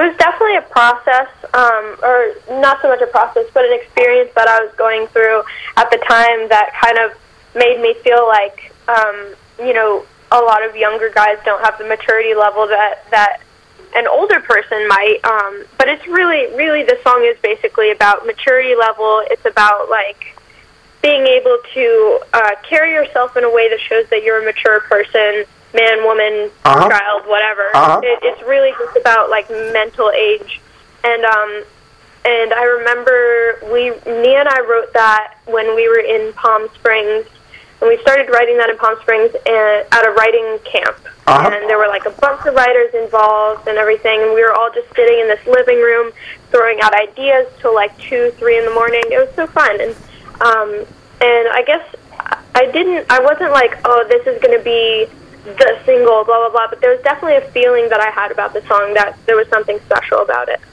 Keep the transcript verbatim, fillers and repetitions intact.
was definitely a process, um, or not so much a process, but an experience that I was going through at the time that kind of made me feel like, um, you know, a lot of younger guys don't have the maturity level that, that an older person might. Um, but it's really, really, the song is basically about maturity level. It's about, like, being able to uh, carry yourself in a way that shows that you're a mature person, man, woman, uh-huh. child, whatever. Uh-huh. It, it's really just about, like, mental age. And um, and I remember we, Nia and I wrote that when we were in Palm Springs. And we started writing that in Palm Springs and, at a writing camp. Uh-huh. And there were, like, a bunch of writers involved and everything. And we were all just sitting in this living room throwing out ideas till, like, two, three in the morning. It was so fun. And, um, and I guess I didn't, I wasn't like, oh, this is going to be the single, blah, blah, blah. But there was definitely a feeling that I had about the song that there was something special about it.